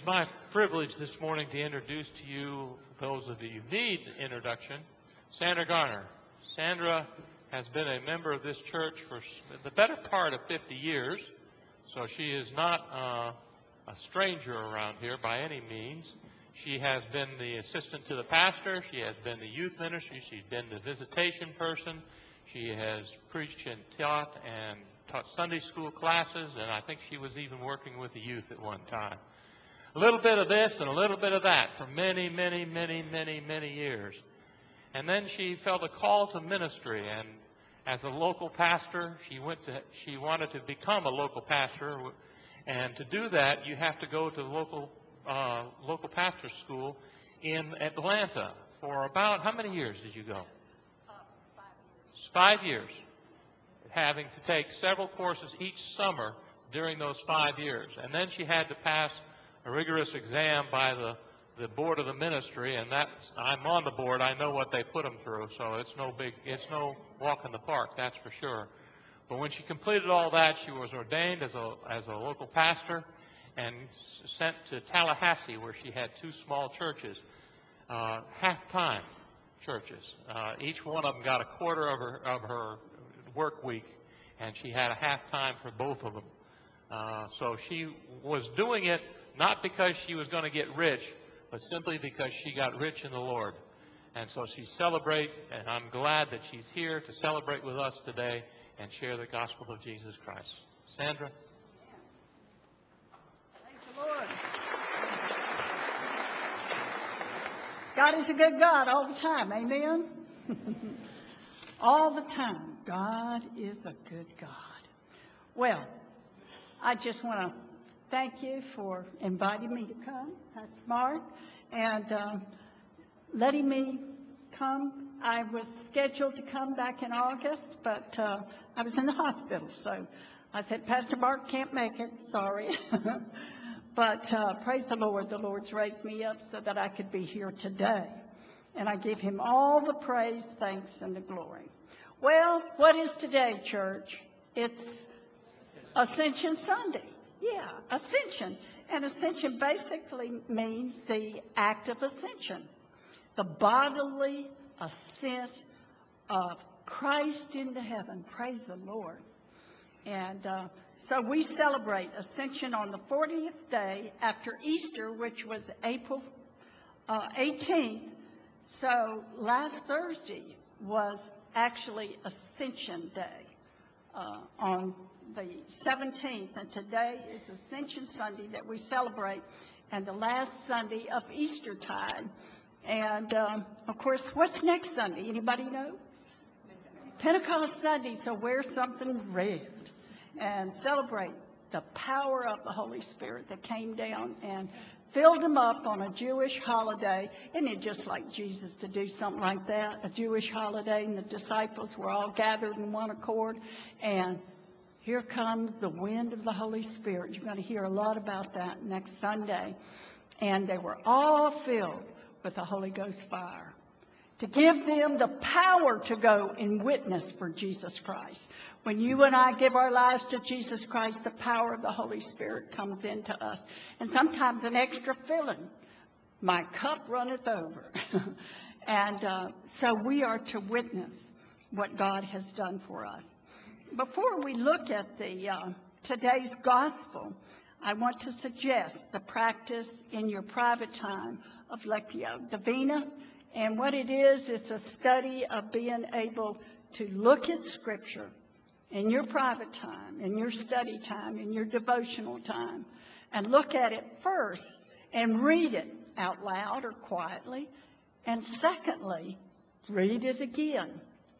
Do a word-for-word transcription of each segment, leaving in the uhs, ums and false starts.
It's my privilege this morning to introduce to you, those of you who need introduction, Sandra Garner. Sandra has been a member of this church for the better part of fifty years, so she is not uh, a stranger around here by any means. She has been the assistant to the pastor. She has been the youth ministry. She's been the visitation person. She has preached and taught and taught Sunday school classes, and I think she was even working with the youth at one time. A little bit of this and a little bit of that for many, many, many, many, many years. And then she felt a call to ministry, and as a local pastor, she went to she wanted to become a local pastor, and to do that, you have to go to local uh, local pastor school in Atlanta for about how many years did you go? Uh, five years. Five years, having to take several courses each summer during those five years, and then she had to pass a rigorous exam by the, the board of the ministry, and that's, I'm on the board. I know what they put them through, so it's no big, it's no walk in the park, that's for sure. But when she completed all that, she was ordained as a, as a local pastor and sent to Tallahassee, where she had two small churches, uh, half-time churches. Uh, each one of them got a quarter of her, of her work week, and she had a half-time for both of them. Uh, so she was doing it not because she was going to get rich, but simply because she got rich in the Lord. And so she celebrates, and I'm glad that she's here to celebrate with us today and share the gospel of Jesus Christ. Sandra? Thank the Lord. God is a good God all the time. Amen? All the time. God is a good God. Well, I just want to thank you for inviting me to come, Pastor Mark, and uh, letting me come. I was scheduled to come back in August, but uh, I was in the hospital, so I said, Pastor Mark can't make it, sorry. But uh, praise the Lord, the Lord's raised me up so that I could be here today. And I give him all the praise, thanks, and the glory. Well, what is today, church? It's Ascension Sunday. Yeah, ascension. And ascension basically means the act of ascension, the bodily ascent of Christ into heaven. Praise the Lord. And uh, so we celebrate ascension on the fortieth day after Easter, which was April uh, eighteenth. So last Thursday was actually Ascension Day uh, on the seventeenth, and today is Ascension Sunday that we celebrate, and the last Sunday of Easter time. And um, of course, what's next Sunday? Anybody know? Pentecost Sunday. So wear something red and celebrate the power of the Holy Spirit that came down and filled them up on a Jewish holiday. Isn't it just like Jesus to do something like that? A Jewish holiday, and the disciples were all gathered in one accord, and here comes the wind of the Holy Spirit. You're going to hear a lot about that next Sunday. And they were all filled with the Holy Ghost fire to give them the power to go and witness for Jesus Christ. When you and I give our lives to Jesus Christ, the power of the Holy Spirit comes into us. And sometimes an extra filling. My cup runneth over. And uh, so we are to witness what God has done for us. Before we look at the uh, today's gospel, I want to suggest the practice in your private time of Lectio Divina. And what it is, it's a study of being able to look at Scripture in your private time, in your study time, in your devotional time, and look at it first and read it out loud or quietly. And secondly, read it again.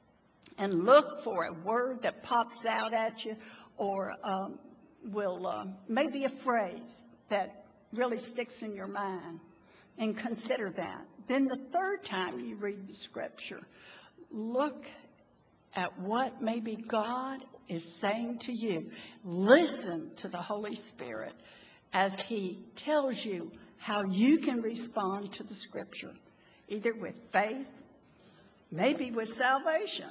And look for a word that pops out at you, or um, will uh, maybe a phrase that really sticks in your mind, and consider that. Then the third time you read the Scripture, look at what maybe God is saying to you. Listen to the Holy Spirit as He tells you how you can respond to the Scripture, either with faith, maybe with salvation,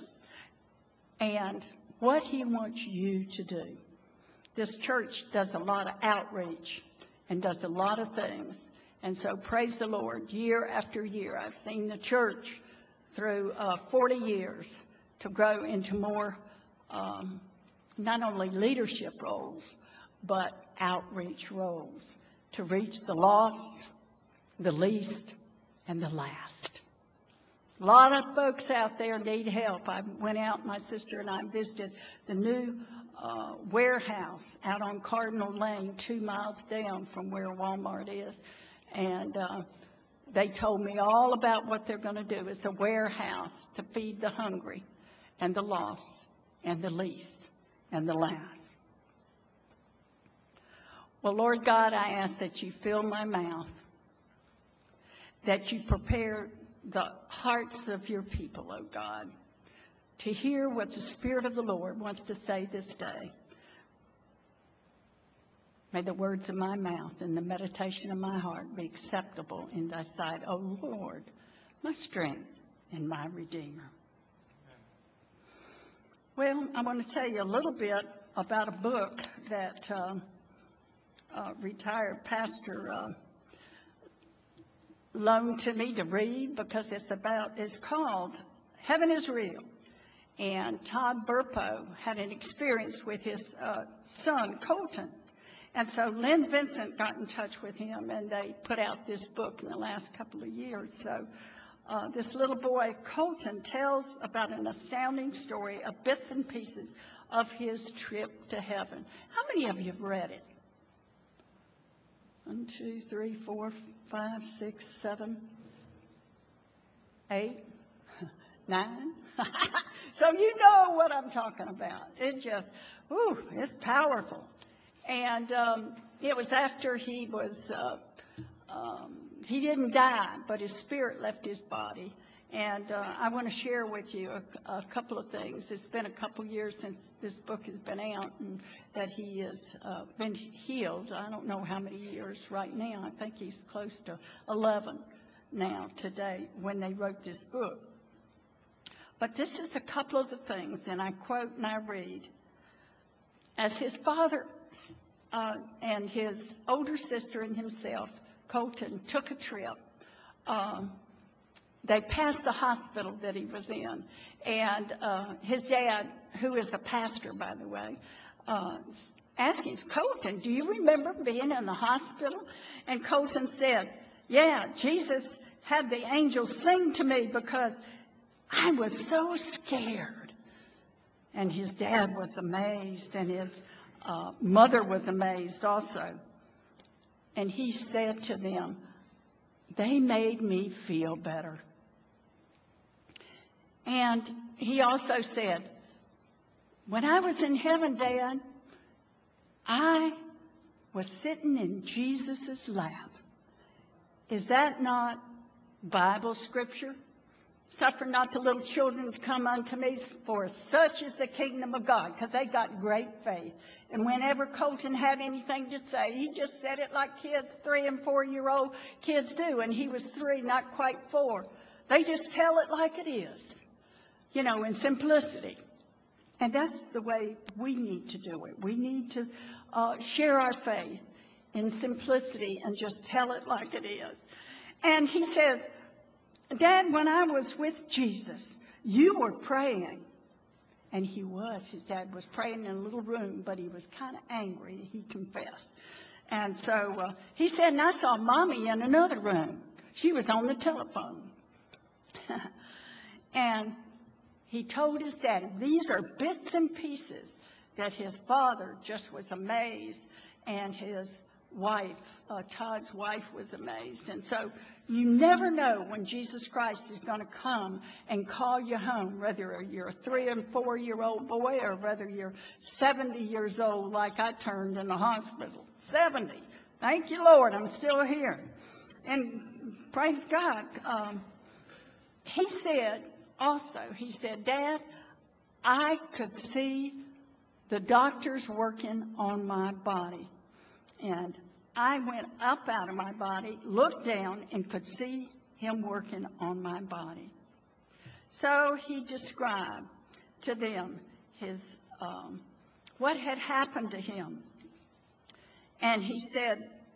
and what He wants you to do. This church does a lot of outreach, and does a lot of things. And so praise the Lord, year after year, I've seen the church through uh, forty years to grow into more um, not only leadership roles, but outreach roles to reach the lost, the least, and the last. A lot of folks out there need help. I went out, my sister and I visited the new uh, warehouse out on Cardinal Lane, two miles down from where Walmart is. And uh, they told me all about what they're going to do. It's a warehouse to feed the hungry and the lost and the least and the last. Well, Lord God, I ask that you fill my mouth, that you prepare the hearts of your people, oh God, to hear what the Spirit of the Lord wants to say this day. May the words of my mouth and the meditation of my heart be acceptable in thy sight, O Lord, my strength and my Redeemer. Well, I want to tell you a little bit about a book that uh, uh, retired pastor uh, loaned to me to read, because it's about, it's called Heaven is Real. And Todd Burpo had an experience with his uh, son, Colton. And so Lynn Vincent got in touch with him, and they put out this book in the last couple of years. So uh, this little boy, Colton, tells about an astounding story of bits and pieces of his trip to heaven. How many of you have read it? One, two, three, four, five, six, seven, eight, nine. So you know what I'm talking about. It just, ooh, it's powerful. And um, it was after he was, uh, um, he didn't die, but his spirit left his body. And uh, I want to share with you a, a couple of things. It's been a couple years since this book has been out, and that he has uh, been healed. I don't know how many years right now. I think he's close to eleven now today when they wrote this book. But this is a couple of the things, and I quote and I read. As his father uh, and his older sister and himself, Colton, took a trip, um, they passed the hospital that he was in. And uh, his dad, who is a pastor, by the way, uh, asked him, Colton, do you remember being in the hospital? And Colton said, yeah, Jesus had the angels sing to me because I was so scared. And his dad was amazed, and his uh, mother was amazed also. And he said to them, they made me feel better. And he also said, when I was in heaven, Dad, I was sitting in Jesus' lap. Is that not Bible scripture? Suffer not the little children to come unto me, for such is the kingdom of God, because they got great faith. And whenever Colton had anything to say, he just said it like kids, three and four-year-old kids do. And he was three, not quite four. They just tell it like it is, you know, in simplicity. And that's the way we need to do it. We need to uh, share our faith in simplicity and just tell it like it is. And he says, Dad, when I was with Jesus, you were praying. And he was. His dad was praying in a little room, but he was kind of angry, he confessed. And so uh, he said, and I saw Mommy in another room. She was on the telephone. And he told his daddy, these are bits and pieces that his father just was amazed, and his wife, uh, Todd's wife, was amazed. And so you never know when Jesus Christ is going to come and call you home, whether you're a three and four-year-old boy or whether you're seventy years old like I turned in the hospital. seventy. Thank you, Lord, I'm still here. And praise God. Um, he said also, he said, Dad, I could see the doctors working on my body. And I went up out of my body, looked down, and could see him working on my body. So he described to them his um, what had happened to him. And he said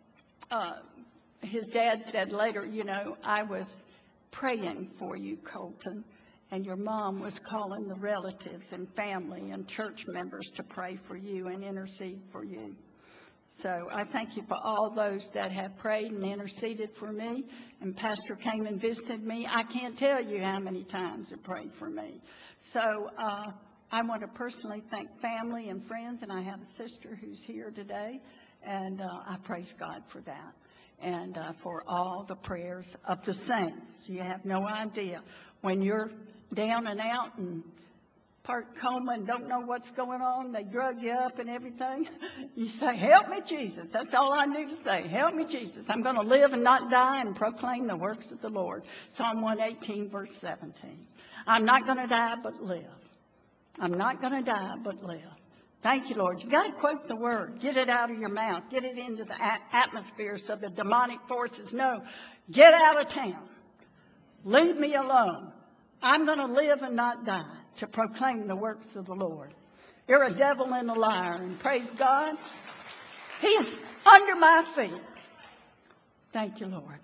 uh, his dad said later, you know, I was praying for you, Colton, and your mom was calling the relatives and family and church members to pray for you and intercede for you. So I thank you for all those that have prayed and interceded for me. And Pastor came and visited me. I can't tell you how many times he prayed for me. So uh, I want to personally thank family and friends, and I have a sister who's here today, and uh, I praise God for that. And uh, for all the prayers of the saints. You have no idea. When you're down and out and part coma and don't know what's going on, they drug you up and everything, you say, help me, Jesus. That's all I need to say. Help me, Jesus. I'm going to live and not die and proclaim the works of the Lord. Psalm one eighteen, verse seventeen. I'm not going to die but live. I'm not going to die but live. Thank you, Lord. You got to quote the word. Get it out of your mouth. Get it into the atmosphere so the demonic forces know. Get out of town. Leave me alone. I'm going to live and not die to proclaim the works of the Lord. You're a devil and a liar. And praise God, he's under my feet. Thank you, Lord.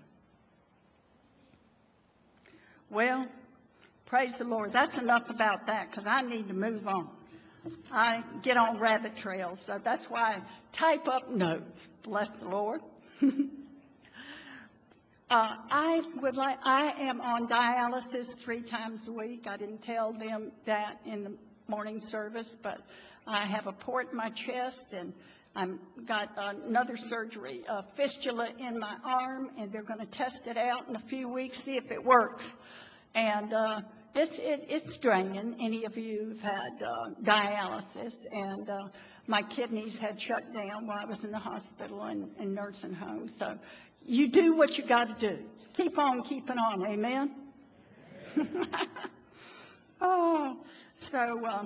Well, praise the Lord. That's enough about that because I need to move on. I get on rabbit trails, so that's why I type up notes. Bless the Lord. uh, I would like. I am on dialysis three times a week. I didn't tell them that in the morning service, but I have a port in my chest, and I've got another surgery, a fistula in my arm, and they're going to test it out in a few weeks, see if it works. And uh, It's it, it's draining. Any of you who've had uh, dialysis, and uh, my kidneys had shut down while I was in the hospital and, and nursing home. So you do what you got to do. Keep on keeping on. Amen. oh, so uh,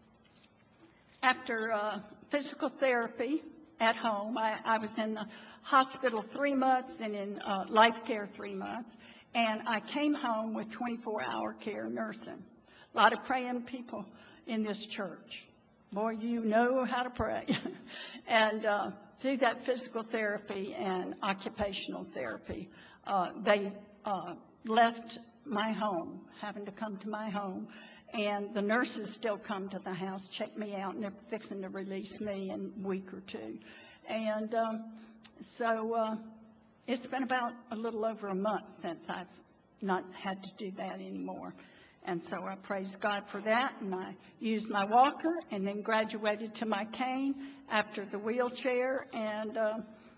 after uh, physical therapy at home, I, I was in the hospital three months and in uh, life care three months. And I came home with twenty-four hour care nursing. A lot of praying people in this church. Boy, you know how to pray. and uh, through that physical therapy and occupational therapy, uh, they uh, left my home, having to come to my home. And the nurses still come to the house, check me out, and they're fixing to release me in a week or two. And um, so... Uh, It's been about a little over a month since I've not had to do that anymore. And so I praise God for that. And I used my walker and then graduated to my cane after the wheelchair. And uh,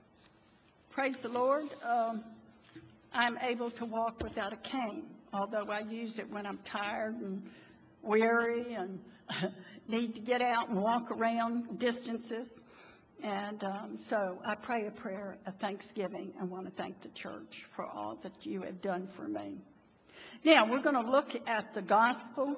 praise the Lord, um, I'm able to walk without a cane, although I use it when I'm tired and weary and need to get out and walk around distances. And um, so I pray a prayer of thanksgiving and want to thank the church for all that you have done for me. Now, we're going to look at the Gospel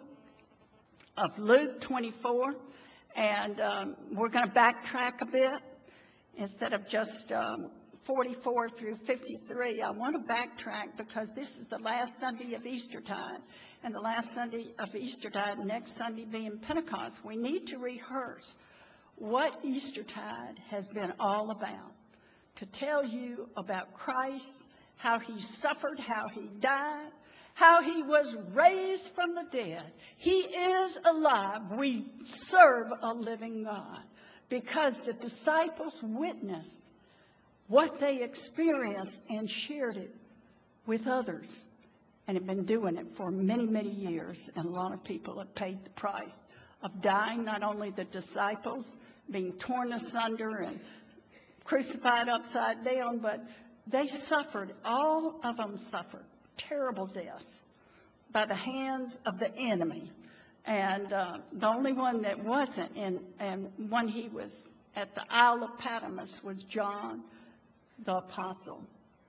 of Luke twenty-four, and um, we're going to backtrack a bit. Instead of just um, forty-four through fifty-three, I want to backtrack because this is the last Sunday of Eastertide, and the last Sunday of Eastertide, next Sunday being Pentecost. We need to rehearse what Eastertide has been all about, to tell you about Christ, how he suffered, how he died, how he was raised from the dead. He is alive. We serve a living God because the disciples witnessed what they experienced and shared it with others and have been doing it for many, many years. And a lot of people have paid the price of dying, not only the disciples being torn asunder and crucified upside down, but they suffered, all of them suffered terrible deaths by the hands of the enemy. And uh, the only one that wasn't, and, and when he was at the Isle of Patmos, was John the Apostle,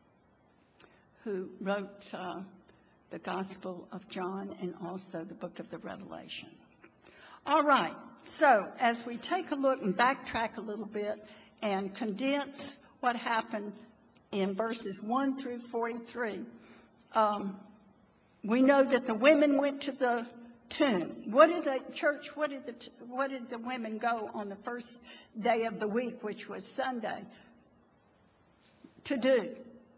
who wrote uh, the Gospel of John and also the book of the Revelation. All right, so as we take a look and backtrack a little bit and condense what happened in verses one through forty-three, um, we know that the women went to the tomb. What did the church, what did the, what did the women go on the first day of the week, which was Sunday? to do?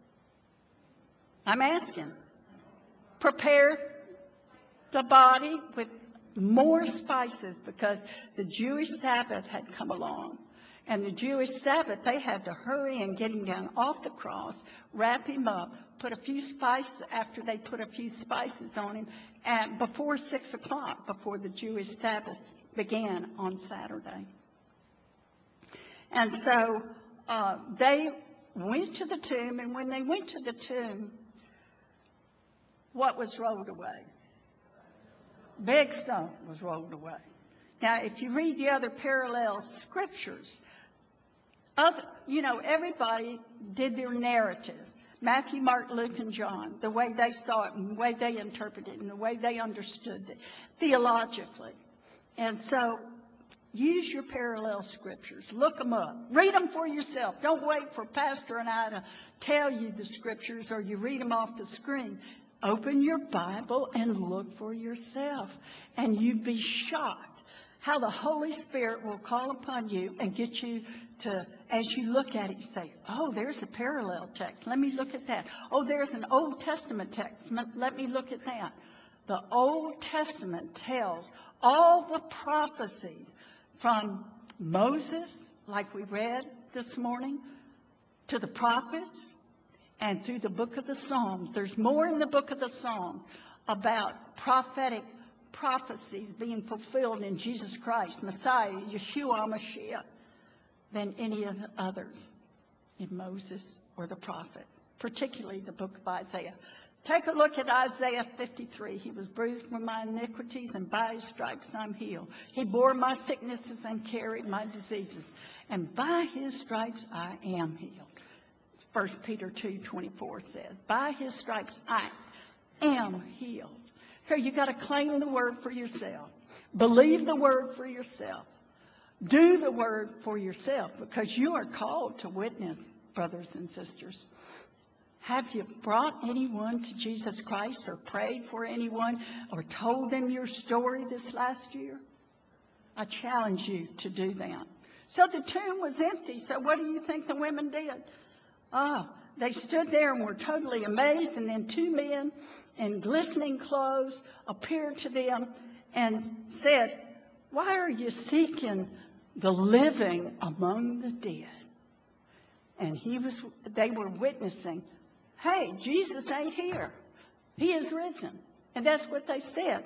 I'm asking. Prepare the body with more spices, because the Jewish Sabbath had come along. And the Jewish Sabbath, they had to hurry and get him down off the cross, wrap him up, put a few spices, after they put a few spices on him, and before six o'clock, before the Jewish Sabbath began on Saturday. And so uh, they went to the tomb, and when they went to the tomb, what was rolled away? Big stone was rolled away. Now, if you read the other parallel scriptures, other, you know, everybody did their narrative. Matthew, Mark, Luke, and John, the way they saw it and the way they interpreted it and the way they understood it theologically. And so use your parallel scriptures. Look them up. Read them for yourself. Don't wait for Pastor and I to tell you the scriptures or you read them off the screen. Open your Bible and look for yourself. And you'd be shocked how the Holy Spirit will call upon you and get you to, as you look at it, you say, oh, there's a parallel text. Let me look at that. Oh, there's an Old Testament text. Let me look at that. The Old Testament tells all the prophecies from Moses, like we read this morning, to the prophets, and through the book of the Psalms. There's more in the book of the Psalms about prophetic prophecies being fulfilled in Jesus Christ, Messiah, Yeshua Mashiach, than any of the others in Moses or the prophet, particularly the book of Isaiah. Take a look at Isaiah fifty-three. He was bruised for my iniquities, and by his stripes I'm healed. He bore my sicknesses and carried my diseases, and by his stripes I am healed. First Peter two twenty-four says, by his stripes I am healed. So you got to claim the word for yourself. Believe the word for yourself. Do the word for yourself, because you are called to witness, brothers and sisters. Have you brought anyone to Jesus Christ, or prayed for anyone, or told them your story this last year? I challenge you to do that. So the tomb was empty. So what do you think the women did? Oh, they stood there and were totally amazed. And then two men in glistening clothes appeared to them and said, why are you seeking the living among the dead? And he was, they were witnessing, hey, Jesus ain't here. He is risen. And that's what they said.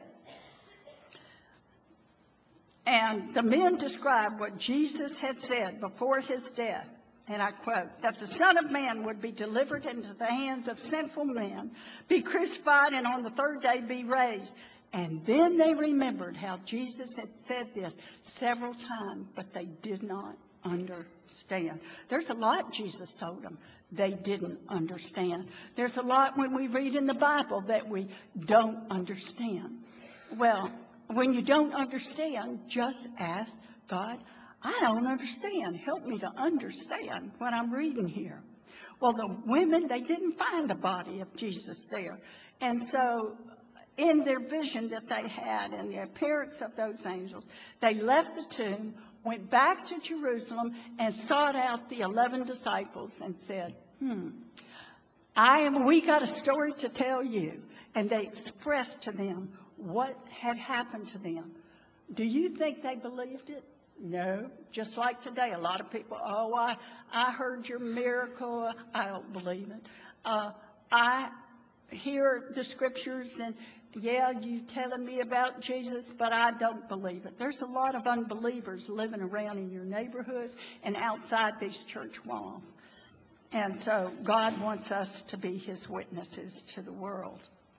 And the men described what Jesus had said before his death. And I quote, that the Son of Man would be delivered into the hands of sinful men, be crucified, and on the third day be raised. And then they remembered how Jesus had said this several times, but they did not understand. There's a lot Jesus told them they didn't understand. There's a lot when we read in the Bible that we don't understand. Well, when you don't understand, just ask God, I don't understand. Help me to understand what I'm reading here. Well, the women, they didn't find the body of Jesus there. And so in their vision that they had and the appearance of those angels, they left the tomb, went back to Jerusalem, and sought out the eleven disciples and said, hmm, I am, we got a story to tell you. And they expressed to them what had happened to them. Do you think they believed it? No. Just like today, a lot of people, oh, I, I heard your miracle. I don't believe it. Uh, I hear the scriptures and, yeah, you telling me about Jesus, but I don't believe it. There's a lot of unbelievers living around in your neighborhood and outside these church walls. And so God wants us to be his witnesses to the world.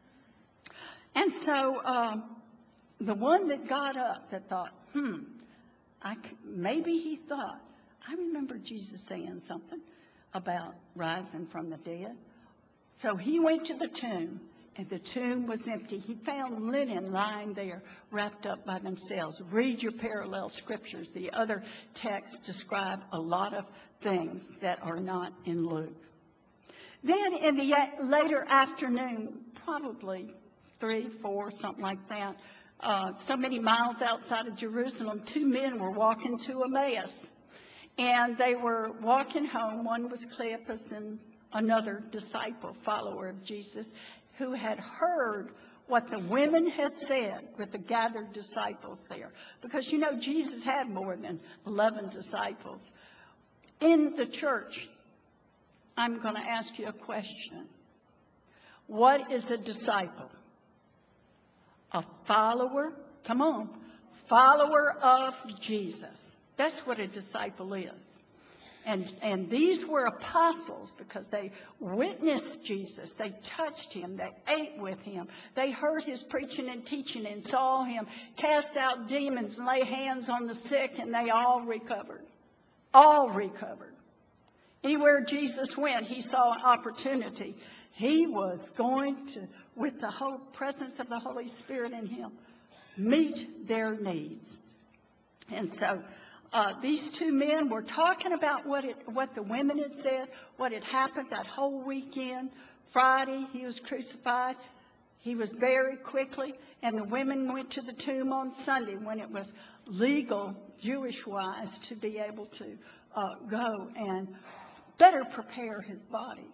And so um, the one that got up that thought, hmm, I c- maybe he thought, I remember Jesus saying something about rising from the dead. So he went to the tomb, and the tomb was empty. He found linen lying there, wrapped up by themselves. Read your parallel scriptures. The other texts describe a lot of things that are not in Luke. Then in the later afternoon, probably three, four, something like that, uh, so many miles outside of Jerusalem, two men were walking to Emmaus. And they were walking home. One was Cleopas and another disciple, follower of Jesus, who had heard what the women had said with the gathered disciples there. Because, you know, Jesus had more than eleven disciples. In the church, I'm going to ask you a question. What is a disciple? A follower, come on, follower of Jesus. That's what a disciple is. And, and these were apostles because they witnessed Jesus. They touched him. They ate with him. They heard his preaching and teaching and saw him cast out demons and lay hands on the sick, and they all recovered. All recovered. Anywhere Jesus went, he saw an opportunity. He was going to, with the whole presence of the Holy Spirit in him, meet their needs. And so uh, these two men were talking about what it, what the women had said, what had happened that whole weekend. Friday, he was crucified. He was buried quickly. And the women went to the tomb on Sunday when it was legal, Jewish-wise, to be able to uh, go and better prepare his body.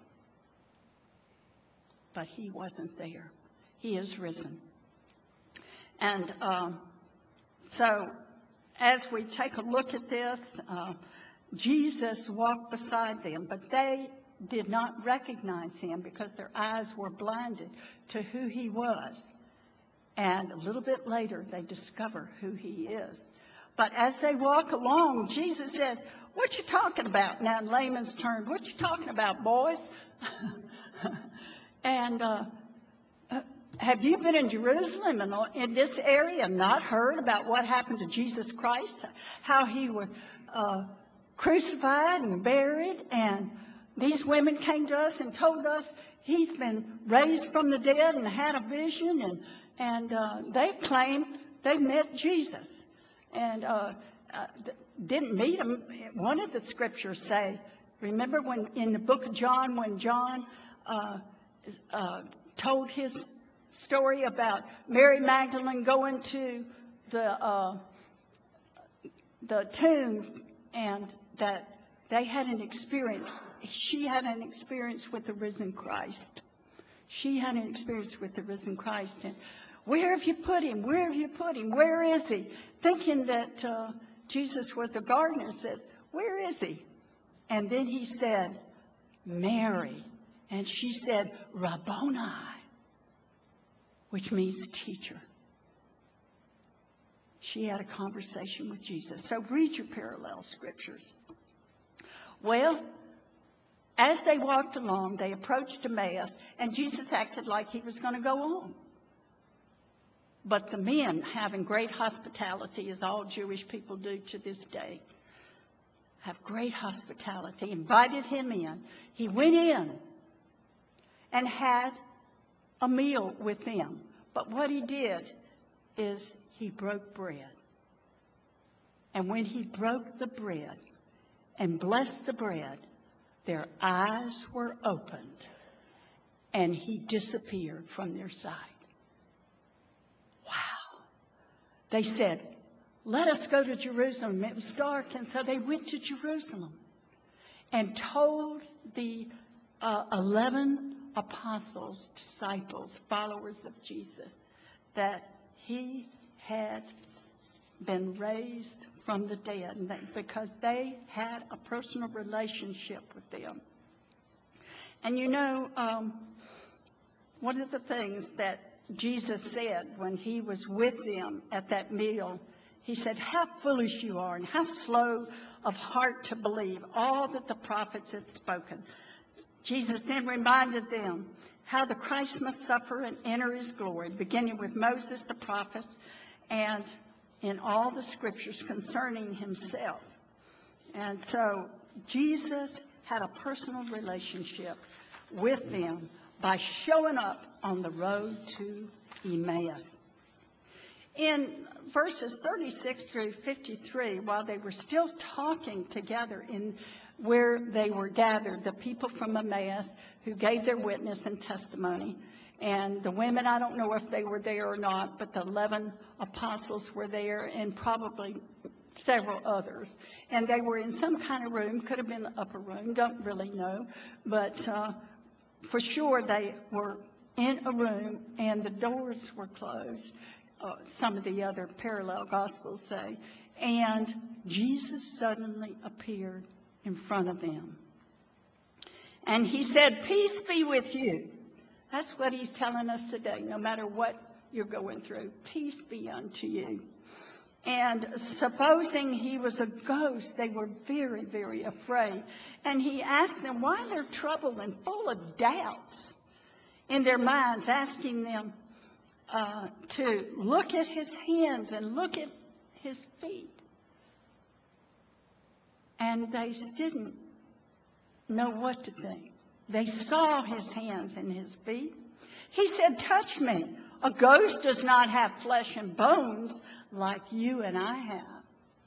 But he wasn't there. He is risen. And um, so as we take a look at this, uh, Jesus walked beside them, but they did not recognize him because their eyes were blinded to who he was. And a little bit later, they discover who he is. But as they walk along, Jesus says, "What you talking about?" Now in layman's terms, "What you talking about, boys?" And uh, have you been in Jerusalem and in this area and not heard about what happened to Jesus Christ? How he was uh, crucified and buried, and these women came to us and told us he's been raised from the dead and had a vision, and and uh, they claim they met Jesus and uh, uh, didn't meet him. One of the scriptures say, remember when in the book of John, when John uh, uh, told his story about Mary Magdalene going to the uh, the tomb, and that they had an experience. She had an experience with the risen Christ. She had an experience with the risen Christ. And where have you put him? Where have you put him? Where is he? Thinking that uh, Jesus was the gardener, says, "Where is he?" And then he said, "Mary." And she said, "Rabboni," which means teacher. She had a conversation with Jesus. So read your parallel scriptures. Well, as they walked along, they approached Emmaus, and Jesus acted like he was going to go on. But the men, having great hospitality, as all Jewish people do to this day, have great hospitality, invited him in. He went in and had a meal with them. But what he did is he broke bread. And when he broke the bread and blessed the bread, their eyes were opened, and he disappeared from their sight. Wow. They said, "Let us go to Jerusalem." It was dark, and so they went to Jerusalem and told the uh, eleven apostles, disciples, followers of Jesus, that he had been raised from the dead, and they, because they had a personal relationship with them. And you know, um, one of the things that Jesus said when he was with them at that meal, he said, "How foolish you are, and how slow of heart to believe all that the prophets had spoken." Jesus then reminded them how the Christ must suffer and enter his glory, beginning with Moses, the prophets, and in all the scriptures concerning himself. And so Jesus had a personal relationship with them by showing up on the road to Emmaus. In verses thirty-six through fifty-three, while they were still talking together in where they were gathered, the people from Emmaus who gave their witness and testimony, and the women, I don't know if they were there or not, but the eleven apostles were there, and probably several others. And they were in some kind of room, could have been the upper room, don't really know. But uh, for sure they were in a room and the doors were closed. Uh, some of the other parallel gospels say. And Jesus suddenly appeared in front of them. And he said, "Peace be with you." That's what he's telling us today. No matter what you're going through, peace be unto you. And supposing he was a ghost, they were very, very afraid. And he asked them why they're troubled and full of doubts in their minds, asking them uh, to look at his hands and look at his feet. And they didn't know what to think. They saw his hands and his feet. He said, "Touch me. A ghost does not have flesh and bones like you and I have."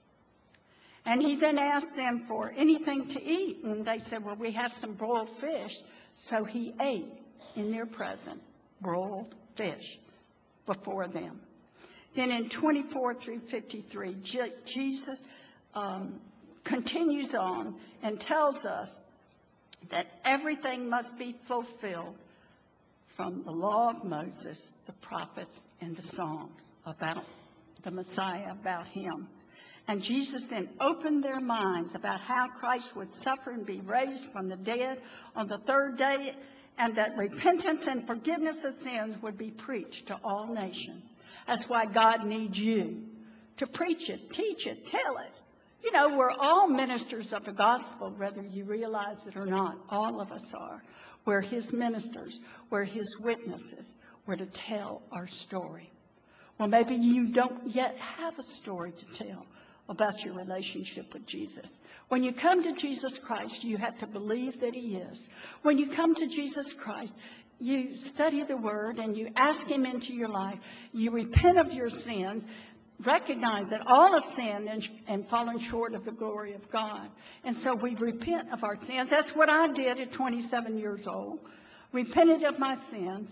And he then asked them for anything to eat. And they said, "Well, we have some broiled fish." So he ate in their presence broiled fish before them. Then in twenty-four through fifty-three, Je- Jesus um, continues on and tells us that everything must be fulfilled from the law of Moses, the prophets, and the Psalms about the Messiah, about him. And Jesus then opened their minds about how Christ would suffer and be raised from the dead on the third day, and that repentance and forgiveness of sins would be preached to all nations. That's why God needs you to preach it, teach it, tell it. You know, we're all ministers of the gospel, whether you realize it or not. All of us are. We're his ministers. We're his witnesses. We're to tell our story. Well, maybe you don't yet have a story to tell about your relationship with Jesus. When you come to Jesus Christ, you have to believe that he is. When you come to Jesus Christ, you study the word and you ask him into your life. You repent of your sins. Recognize that all have sinned and, and fallen short of the glory of God. And so we repent of our sins. That's what I did at twenty-seven years old. Repented of my sins.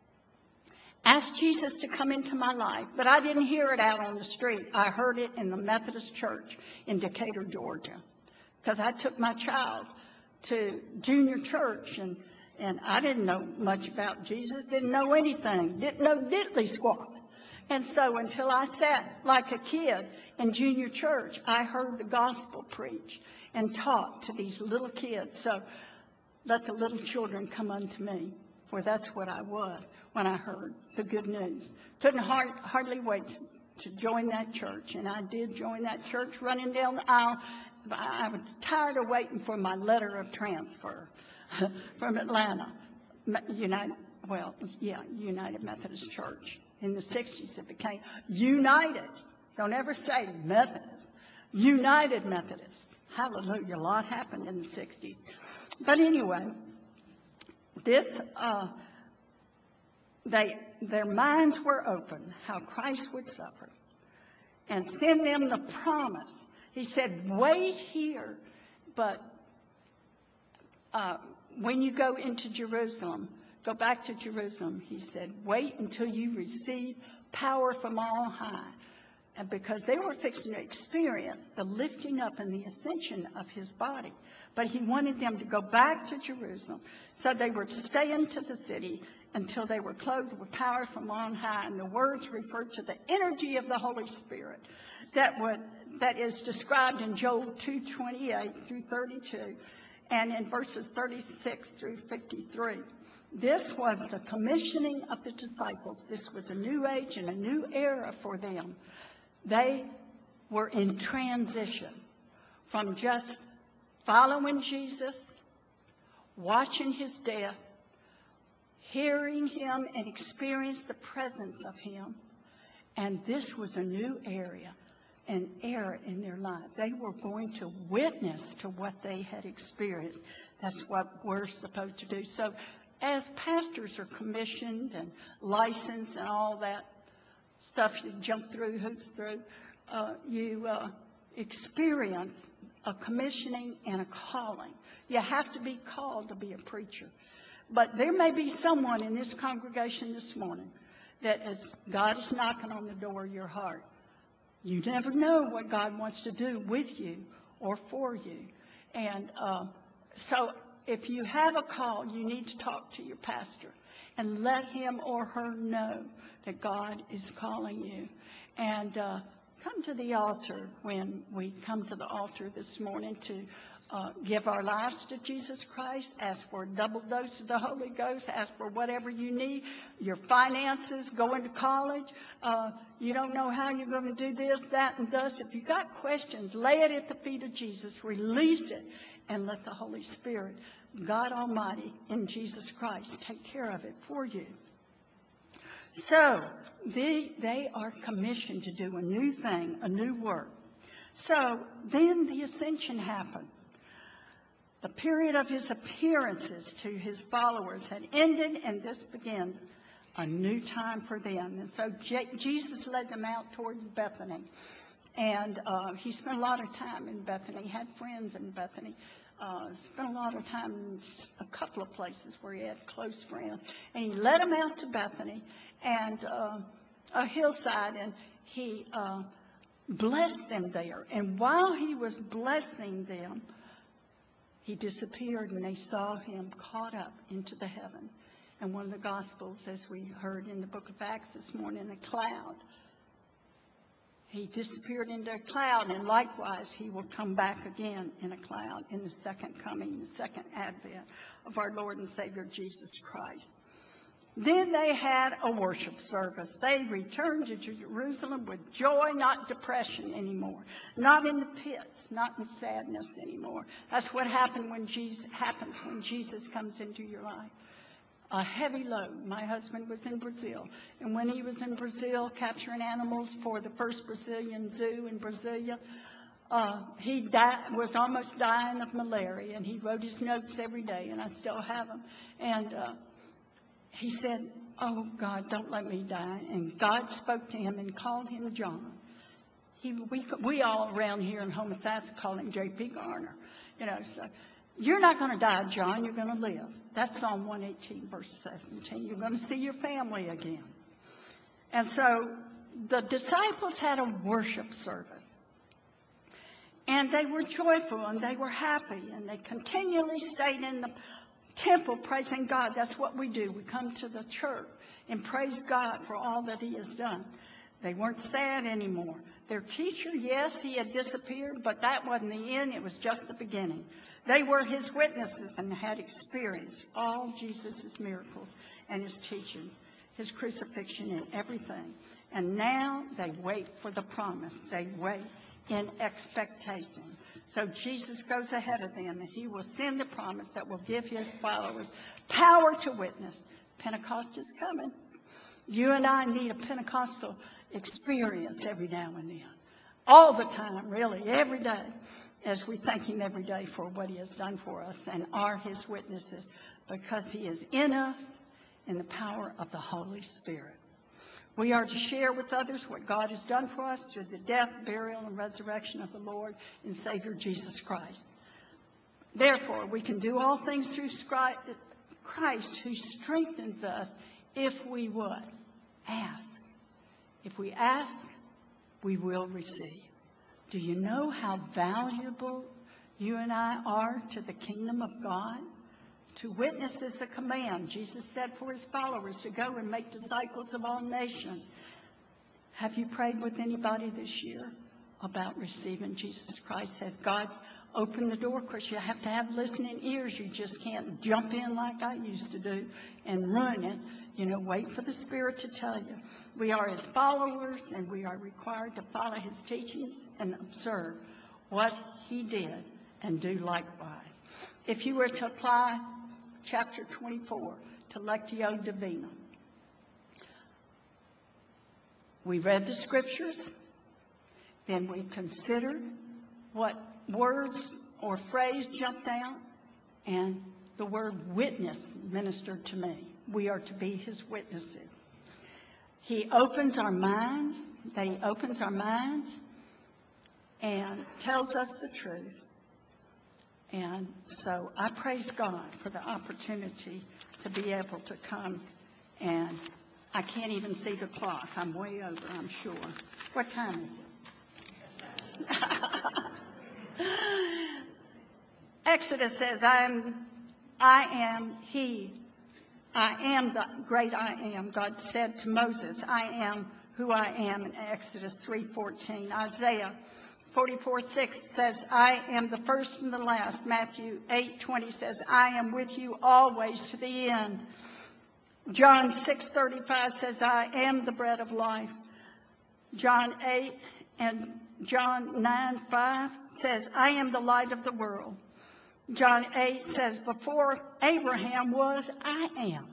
Asked Jesus to come into my life. But I didn't hear it out on the street. I heard it in the Methodist Church in Decatur, Georgia. Because I took my child to junior church. And, and I didn't know much about Jesus. Didn't know anything. Didn't know diddly squat. And so until I sat like a kid in junior church, I heard the gospel preached and taught to these little kids. So let the little children come unto me, for that's what I was when I heard the good news. Couldn't hard, hardly wait to, to join that church. And I did join that church, running down the aisle. I was tired of waiting for my letter of transfer from Atlanta. United, well, yeah, United Methodist Church. In the sixties, it became United. Don't ever say Methodist. United Methodist. Hallelujah. A lot happened in the sixties. But anyway, this, uh, they, their minds were open, how Christ would suffer, and send them the promise. He said, "Wait here, but uh, when you go into Jerusalem, go back to Jerusalem," he said, "wait until you receive power from on high." And because they were fixing to experience the lifting up and the ascension of his body. But he wanted them to go back to Jerusalem. So they were to stay into the city until they were clothed with power from on high. And the words refer to the energy of the Holy Spirit that would that is described in Joel two twenty-eight through thirty-two and in verses thirty-six through fifty-three. This was the commissioning of the disciples. This was a new age and a new era for them. They were in transition from just following Jesus, watching his death, hearing him and experience the presence of him. And this was a new area, an era in their life. They were going to witness to what they had experienced. That's what we're supposed to do. So as pastors are commissioned and licensed and all that stuff you jump through, hoops through, uh, you uh, experience a commissioning and a calling. You have to be called to be a preacher. But there may be someone in this congregation this morning that as God is knocking on the door of your heart, You never know what God wants to do with you or for you. And uh, so if you have a call, you need to talk to your pastor and let him or her know that God is calling you. And uh, come to the altar when we come to the altar this morning to uh, give our lives to Jesus Christ. Ask for a double dose of the Holy Ghost. Ask for whatever you need. Your finances, going to college. Uh, you don't know how you're going to do this, that, and thus. If you've got questions, lay it at the feet of Jesus. Release it and let the Holy Spirit, God Almighty, in Jesus Christ, take care of it for you. So they, they are commissioned to do a new thing, a new work. So then the ascension happened. The period of his appearances to his followers had ended, and this begins a new time for them. And so J- Jesus led them out towards Bethany. And uh, he spent a lot of time in Bethany. He had friends in Bethany. Uh, spent a lot of time in a couple of places where he had close friends. And he led them out to Bethany and uh, a hillside, and he uh, blessed them there. And while he was blessing them, he disappeared, and they saw him caught up into the heaven. And one of the Gospels, as we heard in the book of Acts this morning, a cloud. He disappeared into a cloud, and likewise he will come back again in a cloud in the second coming, the second advent of our Lord and Savior Jesus Christ. Then they had a worship service. They returned to Jerusalem with joy, not depression anymore, not in the pits, not in sadness anymore. That's what happened when Jesus, happens when Jesus comes into your life. A heavy load. My husband was in Brazil, and when he was in Brazil capturing animals for the first Brazilian zoo in Brasilia, uh, he died, was almost dying of malaria, and he wrote his notes every day, and I still have them. And uh, he said, "Oh, God, don't let me die." And God spoke to him and called him John. He, we, we all around here in Homosassa call him J P Garner. You know, so you're not going to die, John. You're going to live. That's Psalm one eighteen, verse seventeen. You're going to see your family again. And so the disciples had a worship service. And they were joyful, and they were happy, and they continually stayed in the temple praising God. That's what we do. We come to the church and praise God for all that he has done. They weren't sad anymore. Their teacher, yes, he had disappeared, but that wasn't the end. It was just the beginning. They were his witnesses and had experienced all Jesus' miracles and his teaching, his crucifixion and everything. And now they wait for the promise. They wait in expectation. So Jesus goes ahead of them, and he will send the promise that will give his followers power to witness. Pentecost is coming. You and I need a Pentecostal experience every now and then. All the time, really, every day, as we thank him every day for what he has done for us and are his witnesses, because he is in us in the power of the Holy Spirit. We are to share with others what God has done for us through the death, burial, and resurrection of the Lord and Savior Jesus Christ. Therefore, we can do all things through Christ who strengthens us if we would ask. If we ask, we will receive. Do you know how valuable you and I are to the kingdom of God? To witness is the command. Jesus said for his followers to go and make disciples of all nations. Have you prayed with anybody this year about receiving Jesus Christ? Has God opened the door? Of course, you have to have listening ears. You just can't jump in like I used to do and run it. You know, wait for the Spirit to tell you. We are his followers, and we are required to follow his teachings and observe what he did and do likewise. If you were to apply chapter twenty-four to Lectio Divina, we read the scriptures, then we considered what words or phrase jumped out, and the word witness ministered to me. We are to be his witnesses. He opens our minds, that he opens our minds and tells us the truth. And so I praise God for the opportunity to be able to come, and I can't even see the clock. I'm way over, I'm sure. What time is it? Exodus says, I am, I am He. I am the great I am. God said to Moses, I am who I am in Exodus three fourteen. Isaiah forty-four six says, I am the first and the last. Matthew eight twenty says, I am with you always to the end. John six thirty-five says, I am the bread of life. John eight and John nine five says, I am the light of the world. John eight says, before Abraham was, I am.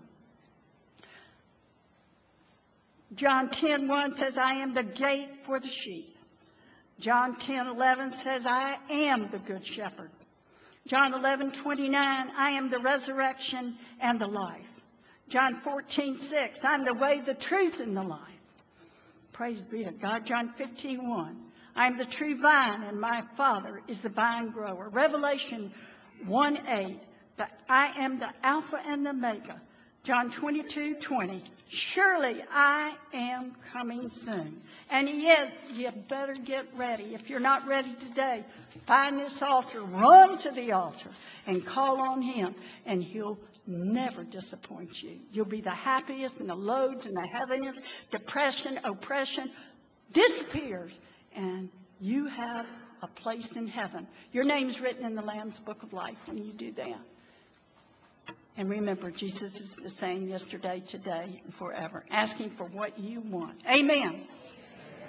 John ten one says, I am the gate for the sheep. John ten eleven says, I am the good shepherd. John eleven twenty-nine, I am the resurrection and the life. John fourteen six, I'm the way, the truth, and the life. Praise be to God. John fifteen one, I am the true vine, and my Father is the vine grower. Revelation one eight, that I am the Alpha and the Omega. John twenty-two twenty, surely I am coming soon. And He is. You better get ready. If you're not ready today, find this altar, run to the altar, and call on Him, and He'll never disappoint you. You'll be the happiest, and the loads and the heaviness, depression, oppression disappears, and you have a place in heaven. Your name's written in the Lamb's Book of Life when you do that. And remember, Jesus is the same yesterday, today, and forever. Asking for what you want. Amen.